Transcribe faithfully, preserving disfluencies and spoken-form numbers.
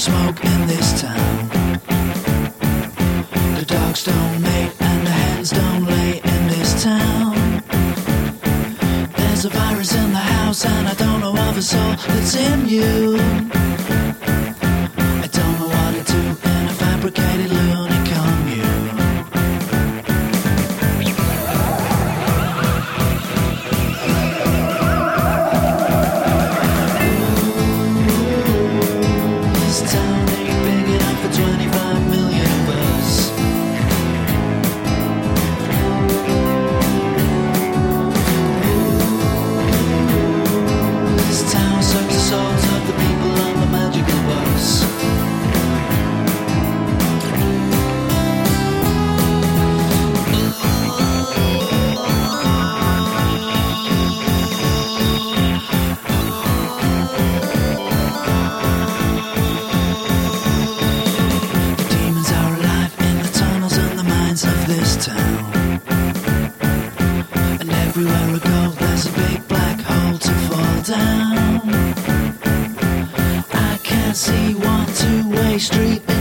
smoke in this town. The dogs don't mate and the hens don't lay in this town. There's a virus in the house and I don't know of a soul that's immune. I don't know what to do in a fabricated loony commune. This town ain't big enough for twenty-five million of us. This town sucks the souls of the people on the magical bus. The demons are alive in the tunnels and the mines of this town. And everywhere I go, there's a big black hole to fall down. I can't see one two-way street